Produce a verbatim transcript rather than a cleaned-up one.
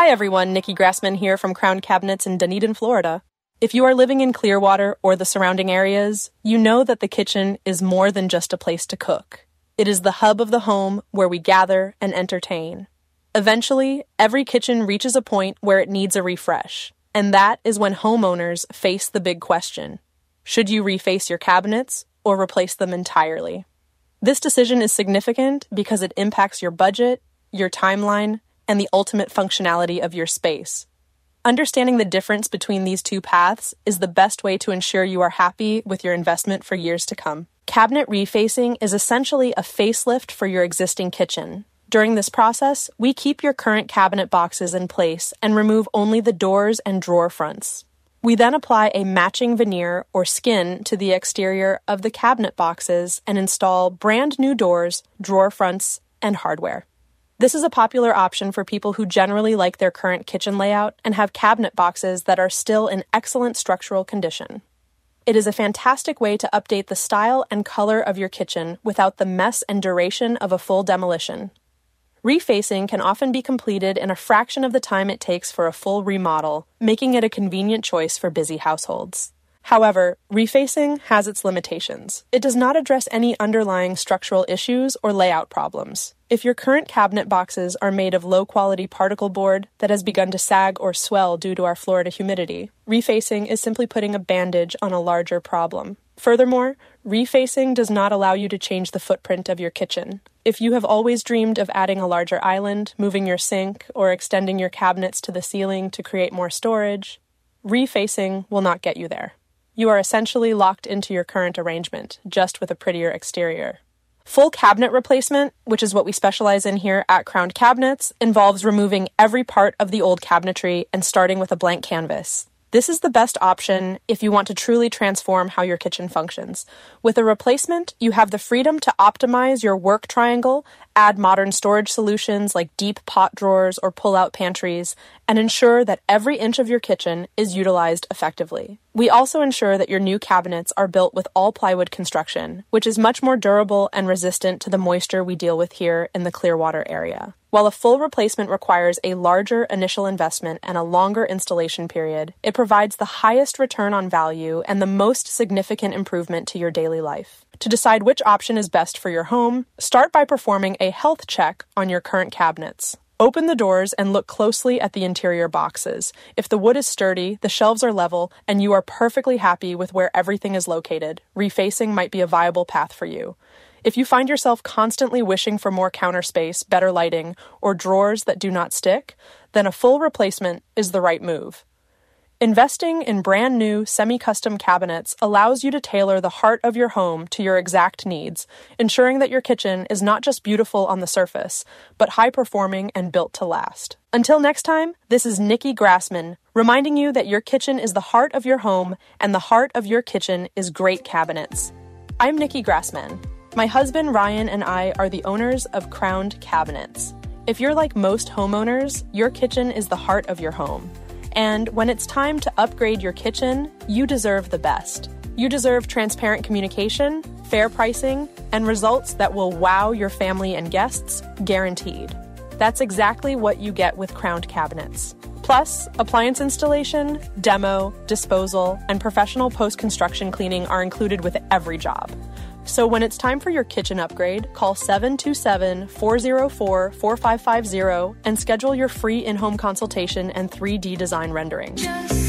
Hi everyone, Nikki Grassman here from Crown Cabinets in Dunedin, Florida. If you are living in Clearwater or the surrounding areas, you know that the kitchen is more than just a place to cook. It is the hub of the home where we gather and entertain. Eventually, every kitchen reaches a point where it needs a refresh, and that is when homeowners face the big question. Should you reface your cabinets or replace them entirely? This decision is significant because it impacts your budget, your timeline, and the ultimate functionality of your space. Understanding the difference between these two paths is the best way to ensure you are happy with your investment for years to come. Cabinet refacing is essentially a facelift for your existing kitchen. During this process, we keep your current cabinet boxes in place and remove only the doors and drawer fronts. We then apply a matching veneer or skin to the exterior of the cabinet boxes and install brand new doors, drawer fronts, and hardware. This is a popular option for people who generally like their current kitchen layout and have cabinet boxes that are still in excellent structural condition. It is a fantastic way to update the style and color of your kitchen without the mess and duration of a full demolition. Refacing can often be completed in a fraction of the time it takes for a full remodel, making it a convenient choice for busy households. However, refacing has its limitations. It does not address any underlying structural issues or layout problems. If your current cabinet boxes are made of low-quality particle board that has begun to sag or swell due to our Florida humidity, refacing is simply putting a bandage on a larger problem. Furthermore, refacing does not allow you to change the footprint of your kitchen. If you have always dreamed of adding a larger island, moving your sink, or extending your cabinets to the ceiling to create more storage, refacing will not get you there. You are essentially locked into your current arrangement, just with a prettier exterior. Full cabinet replacement, which is what we specialize in here at Crown Cabinets, involves removing every part of the old cabinetry and starting with a blank canvas. This is the best option if you want to truly transform how your kitchen functions. With a replacement, you have the freedom to optimize your work triangle, add modern storage solutions like deep pot drawers or pull-out pantries, and ensure that every inch of your kitchen is utilized effectively. We also ensure that your new cabinets are built with all-plywood construction, which is much more durable and resistant to the moisture we deal with here in the Clearwater area. While a full replacement requires a larger initial investment and a longer installation period, it provides the highest return on value and the most significant improvement to your daily life. To decide which option is best for your home, start by performing a health check on your current cabinets. Open the doors and look closely at the interior boxes. If the wood is sturdy, the shelves are level, and you are perfectly happy with where everything is located, refacing might be a viable path for you. If you find yourself constantly wishing for more counter space, better lighting, or drawers that do not stick, then a full replacement is the right move. Investing in brand new, semi-custom cabinets allows you to tailor the heart of your home to your exact needs, ensuring that your kitchen is not just beautiful on the surface, but high-performing and built to last. Until next time, this is Nikki Grassman, reminding you that your kitchen is the heart of your home, and the heart of your kitchen is great cabinets. I'm Nikki Grassman. My husband Ryan and I are the owners of Crown Cabinets. If you're like most homeowners, your kitchen is the heart of your home. And when it's time to upgrade your kitchen, you deserve the best. You deserve transparent communication, fair pricing, and results that will wow your family and guests, guaranteed. That's exactly what you get with Crown Cabinets. Plus, appliance installation, demo, disposal, and professional post-construction cleaning are included with every job. So when it's time for your kitchen upgrade, call seven two seven, four zero four, four five five zero and schedule your free in-home consultation and three D design rendering. Just